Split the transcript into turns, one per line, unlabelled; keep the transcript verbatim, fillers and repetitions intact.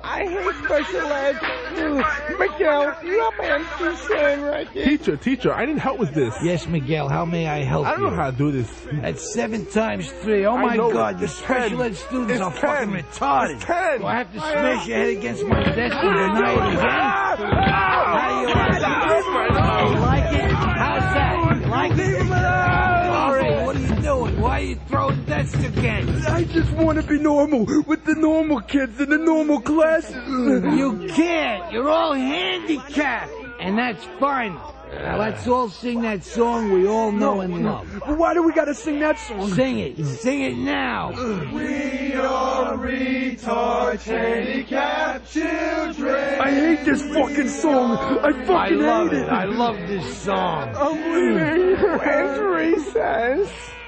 I hate special ed. Miguel, you have my empty saying right there.
Teacher, teacher, I need help with this.
Yes, Miguel, how may I help you?
I don't know how to do this.
That's seven times three. Oh,
I
my
know
God,
it.
the
It's
special
ten.
ed students
It's
are
ten.
fucking retarded.
It's ten.
Do I have to smash your head against my desk and deny it again? How do you like it? You like it? How's that? You like it? All right, what are you doing? Why are you throwing desks again?
I just want to be normal with the normal kids in the normal classes.
You can't. You're all handicapped. And that's fine. Now let's all sing that song we all know and love.
But why do we gotta sing that song?
Sing it. Sing it now.
We are retard handicapped children.
I hate this fucking song. I fucking
I love
hate
it. I love this song.
I'm leaving. Where's recess?